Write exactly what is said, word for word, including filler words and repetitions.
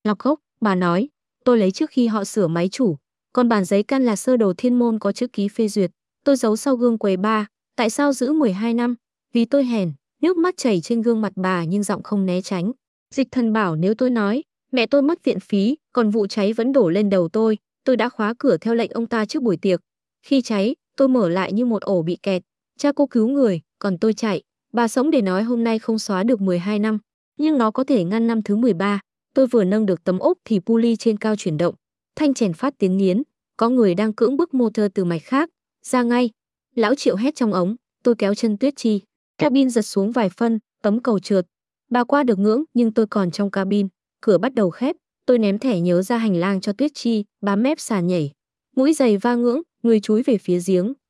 Lọc gốc, bà nói, tôi lấy trước khi họ sửa máy chủ, còn bản giấy căn là sơ đồ thiên môn có chữ ký phê duyệt, tôi giấu sau gương quầy bar. Tại sao giữ mười hai năm? Vì tôi hèn. Nước mắt chảy trên gương mặt bà nhưng giọng không né tránh. Dịch thần bảo nếu tôi nói, mẹ tôi mất viện phí, còn vụ cháy vẫn đổ lên đầu tôi, tôi đã khóa cửa theo lệnh ông ta trước buổi tiệc. Khi cháy, tôi mở lại như một ổ bị kẹt. Cha cô cứu người, còn tôi chạy. Bà sống để nói hôm nay không xóa được mười hai năm, nhưng nó có thể ngăn năm thứ mười ba. Tôi vừa nâng được tấm ốp thì pulley trên cao chuyển động. Thanh chèn phát tiếng nghiến, có người đang cưỡng bức motor từ mạch khác. Ra ngay. Lão Triệu hét trong ống, tôi kéo chân Tuyết Chi. Cabin giật xuống vài phân, tấm cầu trượt. Bà qua được ngưỡng nhưng tôi còn trong cabin. Cửa bắt đầu khép, tôi ném thẻ nhớ ra hành lang cho Tuyết Chi, bám mép sàn nhảy. Mũi giày va ngưỡng, người chúi về phía giếng.